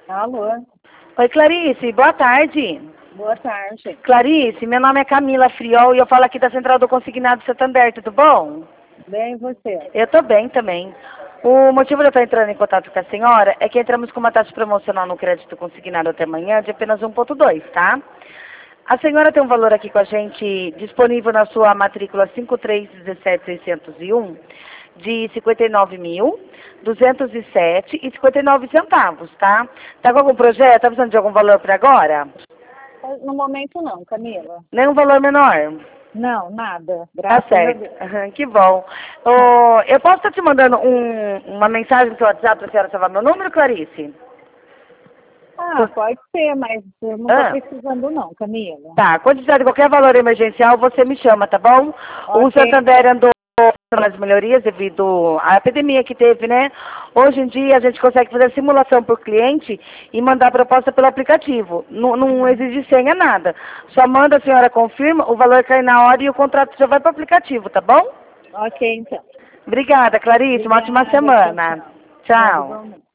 Alô, Oi, Clarice, boa tarde. boa tarde. Clarice, meu nome é Camila Friol e eu falo aqui da Central do Consignado Santander, tudo bom? Bem, e você? Eu tô bem também. O motivo de eu estar entrando em contato com a senhora é que entramos com uma taxa promocional no crédito consignado até amanhã de apenas 1,2, tá? A senhora tem um valor aqui com a gente disponível na sua matrícula 5317601 de 59.207,59 centavos, tá? Tá com algum projeto? Tá precisando de algum valor para agora? No momento não, Camila. Nenhum valor menor? Não, nada. Tá Graças a certo. Deus. Aham, que bom. Eu posso estar te mandando uma mensagem no seu WhatsApp para a senhora salvar meu número, Clarice? Pode ser, mas eu não estou Ah, precisando não, Camila. tá. Quando precisar de qualquer valor emergencial, você me chama, tá bom? O Ok, Santander andou nas melhorias devido à epidemia que teve, né? Hoje em dia a gente consegue fazer simulação por cliente e mandar a proposta pelo aplicativo. Não exige senha, nada. Só manda, a senhora confirma, o valor cai na hora e o contrato já vai para o aplicativo, tá bom? ok então. Obrigada, Clarice. Uma ótima Obrigada, tchau, semana. tchau. Tchau. Igualmente.